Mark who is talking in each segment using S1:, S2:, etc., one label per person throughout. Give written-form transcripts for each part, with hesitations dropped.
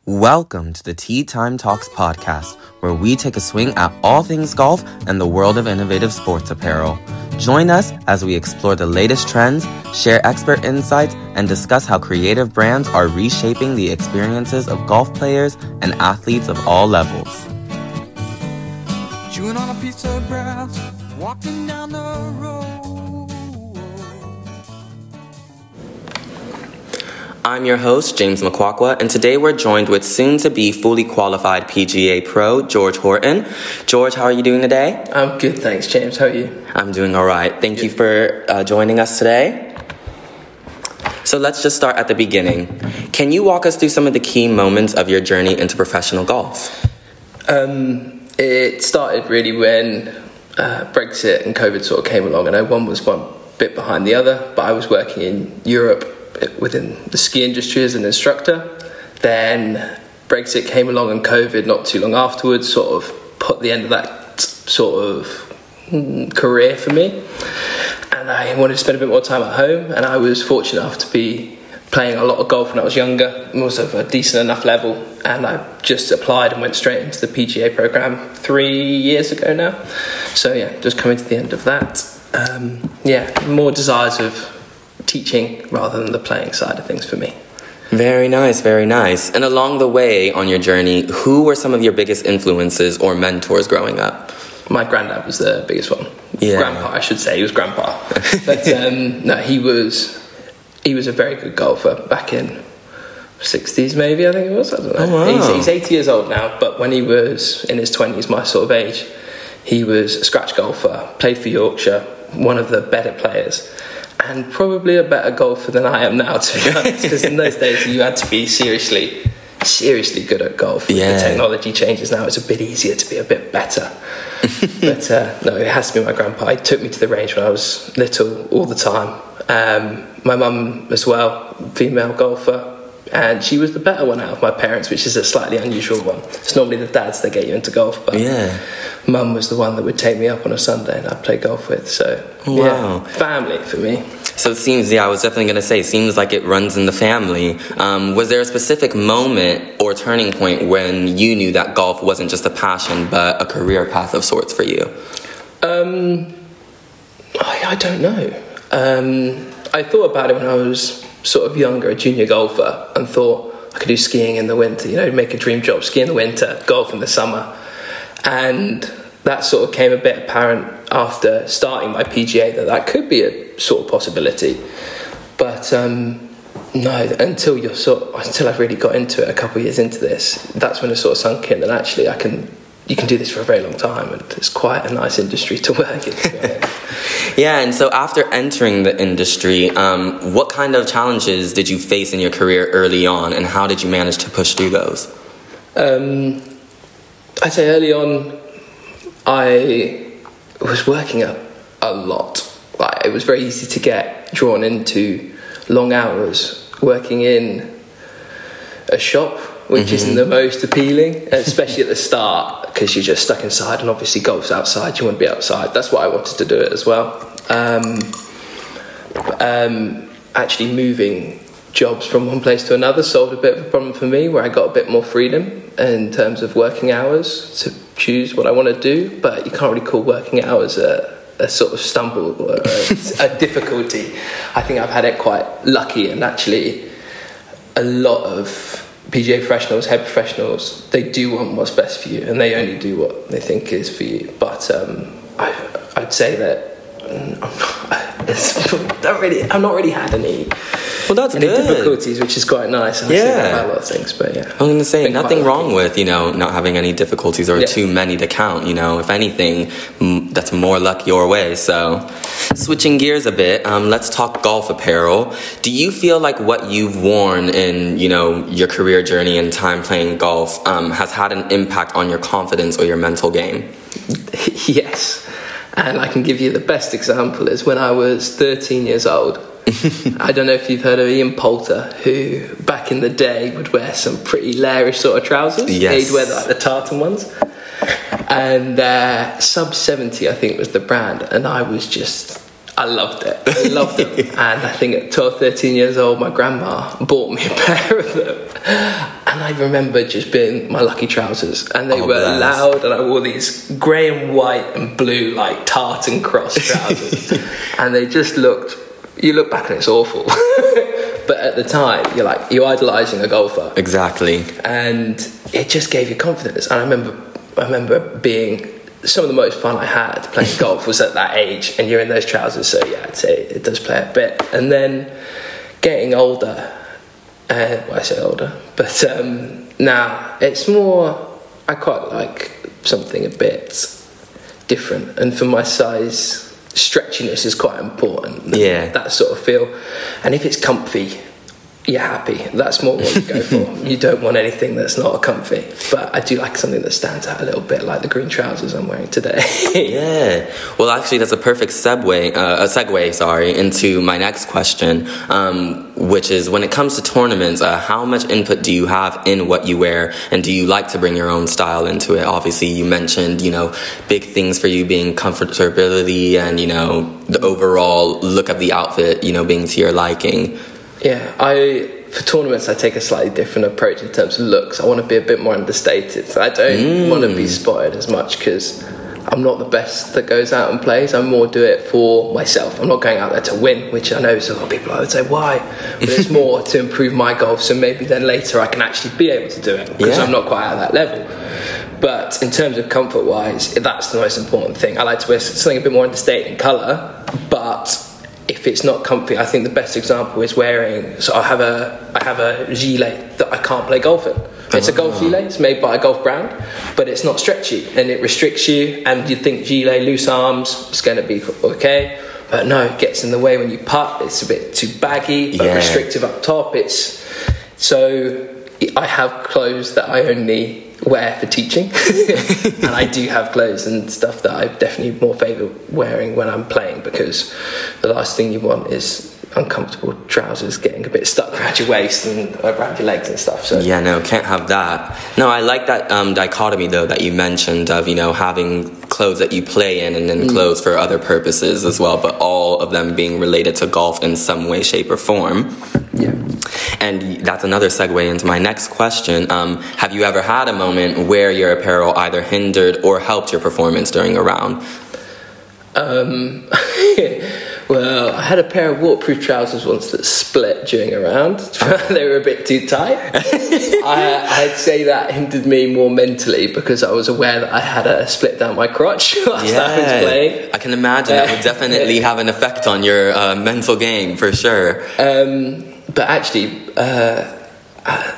S1: Welcome to the Tea Time Talks podcast, where we take a swing at all things golf and the world of innovative sports apparel. Join us as we explore the latest trends, share expert insights, and discuss how creative brands are reshaping the experiences of golf players and athletes of all levels.
S2: Chewing on a piece of grass, walking down the road.
S1: I'm your host, James Makwakwa, and today we're joined with soon-to-be fully qualified PGA Pro, George Horton. George, how are you doing today?
S3: I'm good, thanks, James. How are you?
S1: I'm doing all right. Thank you for joining us today. So let's just start at the beginning. Can you walk us through some of the key moments of your journey into professional golf?
S3: It started really when Brexit and COVID sort of came along. I know one was one bit behind the other, but I was working in Europe within the ski industry as an instructor. Then Brexit came along and COVID not too long afterwards sort of put the end of that sort of career for me. And I wanted to spend a bit more time at home, and I was fortunate enough to be playing a lot of golf when I was younger, was of a decent enough level, and I just applied and went straight into the PGA program 3 years ago now. So yeah, just coming to the end of that. More desires of teaching rather than the playing side of things for me.
S1: Very nice, very nice. And along the way on your journey, who were some of your biggest influences or mentors growing up?
S3: My granddad was the biggest one.
S1: Yeah.
S3: Grandpa, I should say. He was grandpa. But no, he was a very good golfer back in 60s maybe, I think it was. I don't know.
S1: Oh, wow.
S3: He's 80 years old now, but when he was in his 20s, my sort of age, he was a scratch golfer, played for Yorkshire, one of the better players, and probably a better golfer than I am now, to be honest, because in those days you had to be seriously good at golf.
S1: Yeah.
S3: The technology changes now, it's a bit easier to be a bit better. But no, it has to be my grandpa. He took me to the range when I was little all the time. My mum as well, female golfer, and she was the better one out of my parents, which is a slightly unusual one. It's normally the dads that get you into golf, but mum was the one that would take me up on a Sunday and I'd play golf with. So
S1: wow.
S3: Family for me.
S1: So it seems, I was definitely going to say, it seems like it runs in the family. Was there a specific moment or turning point when you knew that golf wasn't just a passion but a career path of sorts for you?
S3: I don't know. I thought about it when I was sort of younger, a junior golfer, and thought I could do skiing in the winter, make a dream job, ski in the winter, golf in the summer. And that sort of came a bit apparent after starting my PGA that could be a sort of possibility. But no, until I've really got into it a couple of years into this, that's when it sort of sunk in, and actually you can do this for a very long time, and it's quite a nice industry to work in.
S1: Yeah, and so after entering the industry, what kind of challenges did you face in your career early on, and how did you manage to push through those?
S3: I'd say early on, I was working a lot. It was very easy to get drawn into long hours working in a shop, which isn't the most appealing, especially at the start, because you're just stuck inside, and obviously golf's outside, you want to be outside. That's why I wanted to do it as well. Actually moving jobs from one place to another solved a bit of a problem for me, where I got a bit more freedom in terms of working hours to choose what I want to do, but you can't really call working hours a sort of stumble or a difficulty. I think I've had it quite lucky, and actually a lot of PGA professionals, head professionals, they do want what's best for you, and they only do what they think is for you. But I'd say that I've not really had any difficulties, which is quite nice. And I say that about a lot of things, but yeah.
S1: I'm going to say nothing wrong with, not having any difficulties or too many to count, If anything, that's more luck your way. So switching gears a bit, let's talk golf apparel. Do you feel like what you've worn in, your career journey and time playing golf has had an impact on your confidence or your mental game?
S3: Yes. And I can give you the best example is when I was 13 years old. I don't know if you've heard of Ian Poulter, who back in the day would wear some pretty lairish sort of trousers.
S1: Yes.
S3: He'd wear the tartan ones. And Sub 70, I think, was the brand. And I loved it. I loved them. And I think at 12, 13 years old, my grandma bought me a pair of them. And I remember just being my lucky trousers, and they were
S1: bless.
S3: loud, and I wore these grey and white and blue like tartan cross trousers, and they just looked. You look back and it's awful, but at the time you're idolising a golfer.
S1: Exactly.
S3: And it just gave you confidence. And I remember being some of the most fun I had playing golf was at that age, and you're in those trousers. So yeah, I'd say it does play a bit. And then getting older. I say older, but now it's more. I quite like something a bit different, and for my size, stretchiness is quite important.
S1: Yeah,
S3: that sort of feel. And if it's comfy, you're happy. That's more what you go for. You don't want anything that's not comfy. But I do like something that stands out a little bit, like the green trousers I'm wearing today.
S1: Yeah. Well, actually, that's a perfect segue, into my next question, which is when it comes to tournaments, how much input do you have in what you wear, and do you like to bring your own style into it? Obviously, you mentioned, big things for you being comfortability and, the overall look of the outfit, being to your liking.
S3: Yeah, for tournaments, I take a slightly different approach in terms of looks. I want to be a bit more understated. So I don't want to be spotted as much because I'm not the best that goes out and plays. I more do it for myself. I'm not going out there to win, which I know a lot of people would say, why? But it's more to improve my golf, so maybe then later I can actually be able to do it because I'm not quite at that level. But in terms of comfort-wise, that's the most important thing. I like to wear something a bit more understated in colour, but if it's not comfy, I think the best example is wearing. So I have a gilet that I can't play golf in. It's a golf gilet. It's made by a golf brand, but it's not stretchy and it restricts you. And you think gilet, loose arms, it's going to be okay, but no, it gets in the way when you putt. It's a bit too baggy, but restrictive up top. So I have clothes that I only wear for teaching, and I do have clothes and stuff that I definitely more favour wearing when I'm playing, because the last thing you want is uncomfortable trousers getting a bit stuck around your waist and around your legs and stuff. So
S1: yeah, no, can't have that. No, I like that dichotomy though that you mentioned of having clothes that you play in and then clothes for other purposes as well, but all of them being related to golf in some way, shape, or form.
S3: Yeah.
S1: And that's another segue into my next question. Have you ever had a moment where your apparel either hindered or helped your performance during a round?
S3: Well, I had a pair of waterproof trousers once that split during a round. They were a bit too tight. I'd say that hindered me more mentally because I was aware that I had a split down my crotch whilst I was playing.
S1: I can imagine that would definitely have an effect on your mental game for sure.
S3: But actually, I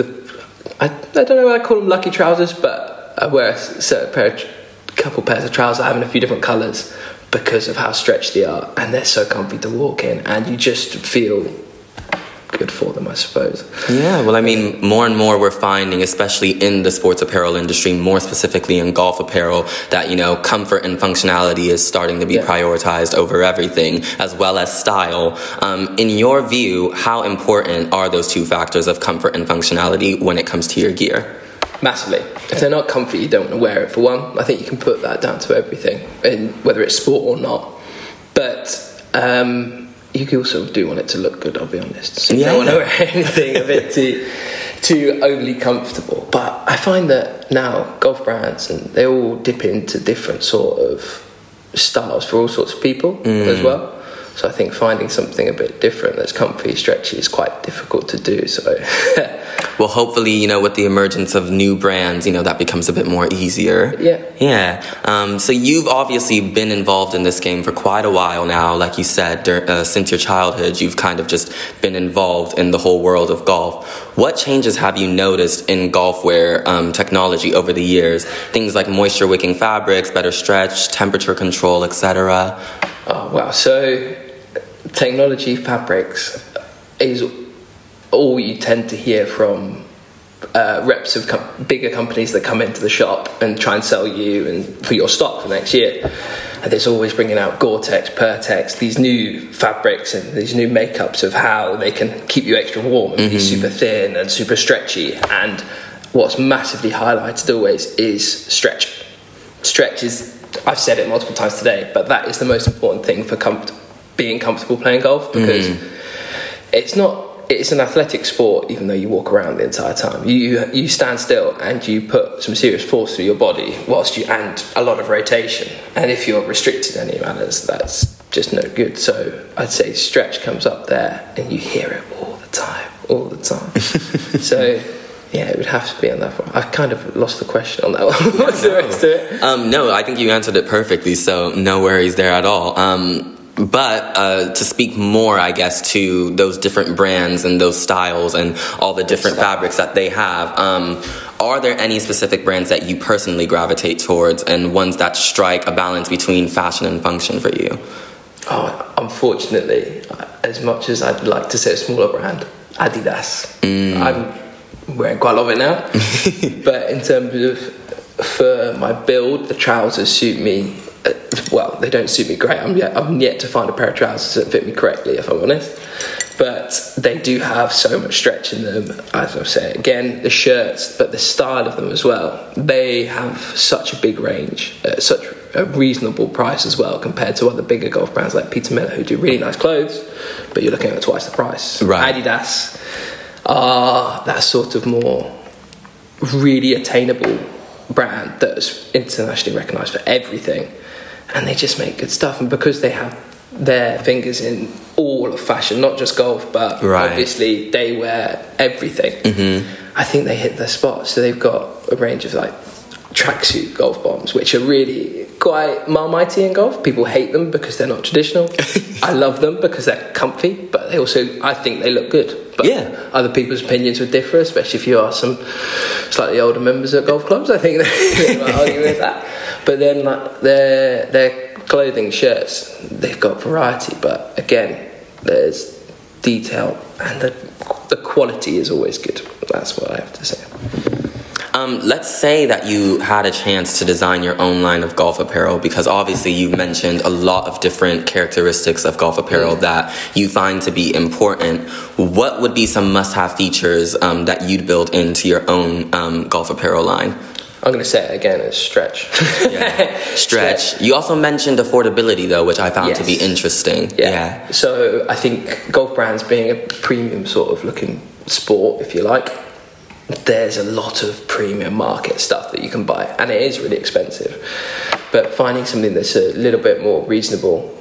S3: don't know why I call them lucky trousers, but I wear a couple pairs of trousers. I have in a few different colours because of how stretched they are, and they're so comfy to walk in, and you just feel good for them, I suppose.
S1: Yeah, well, I mean, more and more we're finding, especially in the sports apparel industry, more specifically in golf apparel, that, comfort and functionality is starting to be prioritized over everything, as well as style. In your view, how important are those two factors of comfort and functionality when it comes to your gear?
S3: Massively. If they're not comfy, you don't want to wear it for one. I think you can put that down to everything, and whether it's sport or not. But you also do want it to look good, I'll be honest. So you don't want to wear anything a bit too overly comfortable. But I find that now golf brands, and they all dip into different sort of styles for all sorts of people as well. So I think finding something a bit different that's comfy, stretchy is quite difficult to do. So,
S1: well, hopefully, with the emergence of new brands, that becomes a bit more easier. Yeah. So you've obviously been involved in this game for quite a while now. Like you said, since your childhood, you've kind of just been involved in the whole world of golf. What changes have you noticed in golf wear technology over the years? Things like moisture wicking fabrics, better stretch, temperature control, etc.
S3: Oh, wow. So technology, fabrics is all you tend to hear from reps of bigger companies that come into the shop and try and sell you and for your stock for next year. And there's always bringing out Gore-Tex, Pertex, these new fabrics and these new makeups of how they can keep you extra warm and be super thin and super stretchy. And what's massively highlighted always is stretch. Stretch is, I've said it multiple times today, but that is the most important thing for being comfortable playing golf, because it's not it's an athletic sport, even though you walk around the entire time. You stand still and you put some serious force through your body and a lot of rotation. And if you're restricted in any manners, that's just no good. So I'd say stretch comes up there, and you hear it all the time. So yeah, it would have to be on that one. I've kind of lost the question on that one. What's the rest of it?
S1: No, I think you answered it perfectly, so no worries there at all. But to speak more, I guess, to those different brands and those styles and all the different fabrics that they have, are there any specific brands that you personally gravitate towards and ones that strike a balance between fashion and function for you?
S3: Oh, unfortunately, as much as I'd like to say a smaller brand, Adidas. I'm wearing quite a lot of it now. But in terms of, for my build, the trousers suit me. Well, they don't suit me great. I'm yet to find a pair of trousers that fit me correctly, if I'm honest. But they do have so much stretch in them. As I say, again, the shirts, but the style of them as well. They have such a big range, such a reasonable price as well, compared to other bigger golf brands like Peter Miller, who do really nice clothes, but you're looking at twice the price.
S1: Right.
S3: Adidas are that sort of more really attainable brand that's internationally recognised for everything, and they just make good stuff. And because they have their fingers in all of fashion, not just golf, but obviously they wear everything, I think they hit their spot. So they've got a range of like tracksuit golf bombs, which are really quite marmitey in golf. People hate them because they're not traditional. I love them because they're comfy, but I think they look good. But other people's opinions would differ, especially if you ask some slightly older members at golf clubs. I think they might argue with that. But then like their clothing, shirts, they've got variety, but again, there's detail, and the quality is always good. That's what I have to say.
S1: Let's say that you had a chance to design your own line of golf apparel, because obviously you've mentioned a lot of different characteristics of golf apparel that you find to be important. What would be some must-have features that you'd build into your own golf apparel line?
S3: I'm going to say it again, it's stretch.
S1: Stretch. You also mentioned affordability, though, which I found to be interesting.
S3: Yeah. So I think golf brands being a premium sort of looking sport, if you like, there's a lot of premium market stuff that you can buy, and it is really expensive. But finding something that's a little bit more reasonable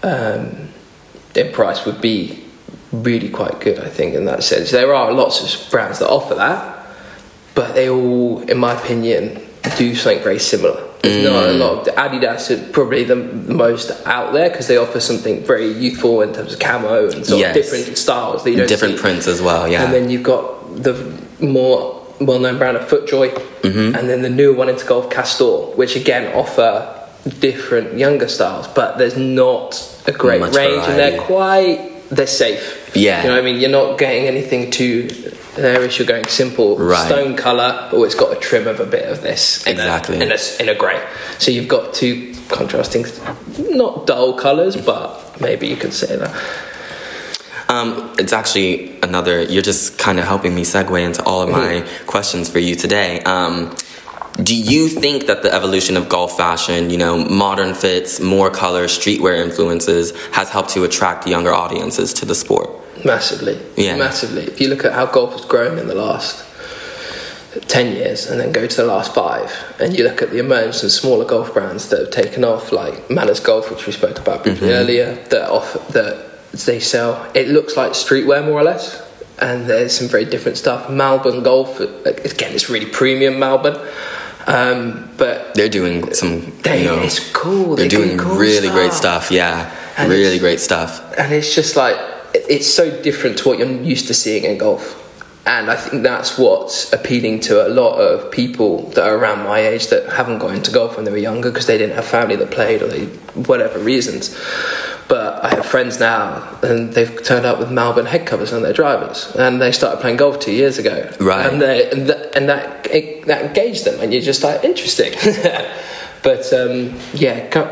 S3: in price would be really quite good, I think, in that sense. There are lots of brands that offer that, but they all, in my opinion, do something very similar. There's not a lot of... Adidas are probably the most out there because they offer something very youthful in terms of camo and sort of different styles that you don't
S1: different
S3: see.
S1: Prints as well,
S3: And then you've got the more well-known brand of FootJoy, and then the newer one into golf, Castore, which again offer different younger styles, but there's not a great range variety. And they're safe.
S1: Yeah.
S3: You know what I mean? You're not getting anything too there. You're going simple stone colour, but it's got a trim of a bit of this in a grey. So you've got two contrasting, not dull colours, but maybe you could say that.
S1: It's actually you're just kind of helping me segue into all of my questions for you today. Do you think that the evolution of golf fashion, modern fits, more color, streetwear influences, has helped to attract younger audiences to the sport?
S3: Massively. Massively. If you look at how golf has grown in the last 10 years and then go to the last 5, and you look at the emergence of smaller golf brands that have taken off, like Manners Golf, which we spoke about briefly earlier, that they sell, it looks like streetwear more or less, and there's some very different stuff. Malbon Golf, again, it's really premium Malbon, but
S1: they're doing some
S3: it's cool,
S1: they're doing
S3: cool
S1: really
S3: stuff.
S1: Great stuff, and really great stuff,
S3: and it's just like, it's so different to what you're used to seeing in golf. And I think that's what's appealing to a lot of people that are around my age that haven't got into golf when they were younger because they didn't have family that played, or whatever reasons. But I have friends now, and they've turned up with Malbon head covers on their drivers, and they started playing golf 2 years ago.
S1: Right.
S3: And that engaged them, and you're just like, interesting. But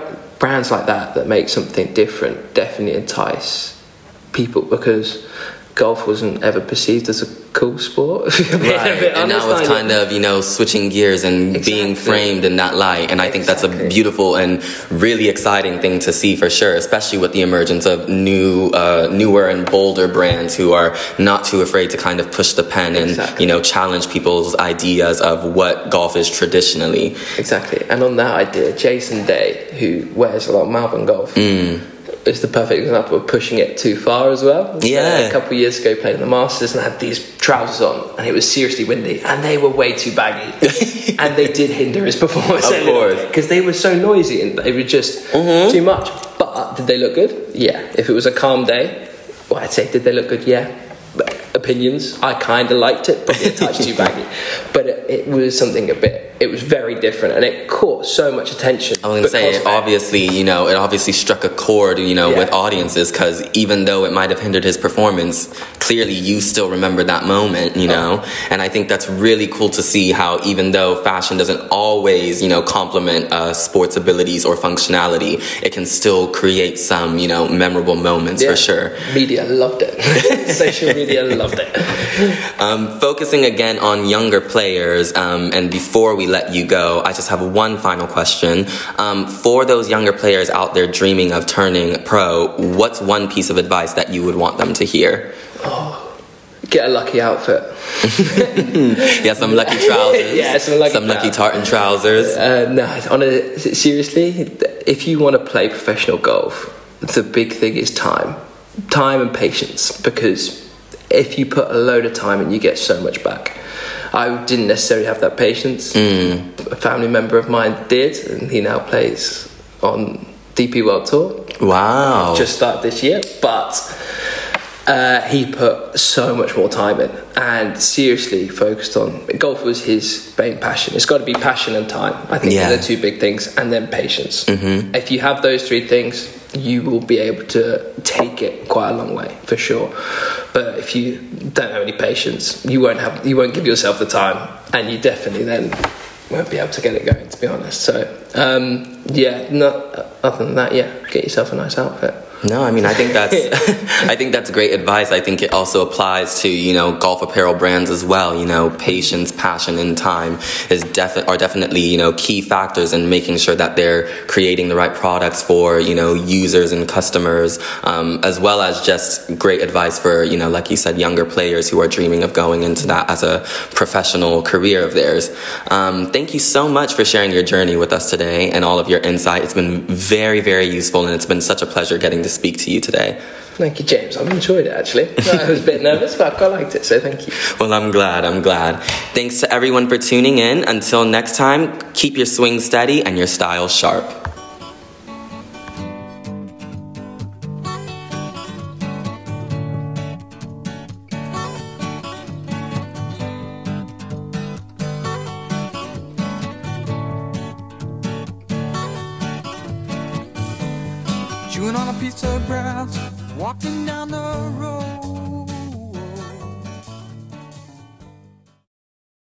S3: brands like that make something different definitely entice people, because golf wasn't ever perceived as a cool sport.
S1: Right, and now it's kind of, switching gears and being framed in that light. And I think that's a beautiful and really exciting thing to see for sure, especially with the emergence of newer and bolder brands who are not too afraid to kind of push the pen and, challenge people's ideas of what golf is traditionally.
S3: Exactly. And on that idea, Jason Day, who wears a lot of Melbourne Golf, is the perfect example of pushing it too far as well.
S1: Yeah.
S3: A couple of years ago, playing the Masters and had these trousers on, and it was seriously windy, and they were way too baggy, and they did hinder his performance.
S1: Of course,
S3: because they were so noisy and they were just too much. But did they look good? Yeah. If it was a calm day, well, I'd say did they look good? Yeah. But opinions, I kind of liked it, probably a touch too baggy, but it was something it was very different, and it caught so much attention.
S1: I was going to say, it obviously struck a chord, with audiences, because even though it might have hindered his performance, clearly you still remember that moment, and I think that's really cool to see how even though fashion doesn't always, complement sports abilities or functionality, it can still create some, memorable moments for sure.
S3: Media loved it. Social media loved it.
S1: Focusing again on younger players, and before we let you go, I just have one final question. For those younger players out there dreaming of turning pro, what's one piece of advice that you would want them to hear?
S3: Get a lucky outfit.
S1: Yeah, some lucky trousers.
S3: Yeah, some
S1: lucky tartan trousers.
S3: Seriously, if you want to play professional golf, the big thing is time and patience, because if you put a load of time in, you get so much back. I didn't necessarily have that patience. A family member of mine did, and he now plays on DP World Tour.
S1: Wow.
S3: Just started this year, but he put so much more time in and seriously focused on golf. Was his main passion. It's got to be passion and time. I think they're the two big things, and then patience. If you have those three things, you will be able to take it quite a long way for sure. But if you don't have any patience, you won't give yourself the time, and you definitely then won't be able to get it going, to be honest. So other than that, get yourself a nice outfit.
S1: No, I mean, I think that's great advice. I think it also applies to, golf apparel brands as well. Patience, passion, and time are definitely, key factors in making sure that they're creating the right products for, users and customers, as well as just great advice for, like you said, younger players who are dreaming of going into that as a professional career of theirs. Thank you so much for sharing your journey with us today and all of your insight. It's been very, very useful, and it's been such a pleasure getting to speak to you today.
S3: Thank you, James. I've enjoyed it, actually. I was a bit nervous, but I quite liked it, so thank you.
S1: Well, I'm glad. Thanks to everyone for tuning in. Until next time, keep your swing steady and your style sharp.
S2: Chewing on a piece of grass, walking down the road.